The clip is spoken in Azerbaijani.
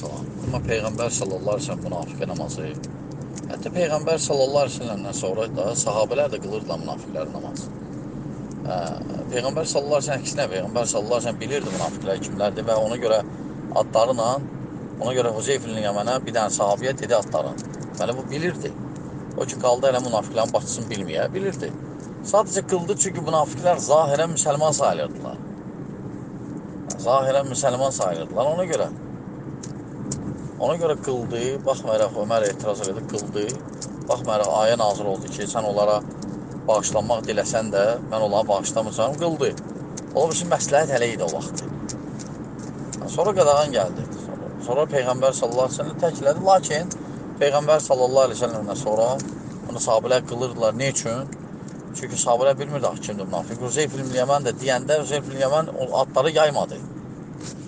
salam. Amma Peyğəmbər sallallahu əleyhi və səlləm münafiqə namazı. Hətta Peyğəmbər sallallahu əleyhi və səlləmdən sonra da sahabelər də qılırdılar münafiqlər namazı. Peyğəmbər sallallahu əleyhi və səlləm əksinə Peyğəmbər sallallahu əleyhi və səlləm bilirdi münafiqlər kimlərdir və ona görə adlarla, ona görə Huzeyf ibn Yəmənə bir dənə sahabiyə dedi adlarını. Deməli bu bilirdi. O ki qaldı elə münafiqlərin başçısını bilməyə, bilirdi. Sadəcə qıldı çünki münafiqlər zahirən müsəlman sayılırdılar. Zahirən müsəlman sayılırdılar. Ona görə qıldı, baxmayaraq Ömər etiraz edir, qıldı. Baxmayaraq ayə nazir oldu ki, sən onlara bağışlanmaq diləsən də, mən onlara bağışlamayacağım, qıldı. Ola bilsin məsləhət hələ idi o vaxt. Sonra qadağan gəldi. Sonra Peyğəmbər sallallahu əleyhi və səlləm təklədi, lakin Peyğəmbər sallallahu əleyhi və səlləmdən sonra onu sahabelər qılırdılar. Ne üçün? Çünki sahabelər bilmirdi kimdir münafiq. Huzeyf ibn Yəmən də deyəndə Huzeyf ibn Yəmən adları yaymadı.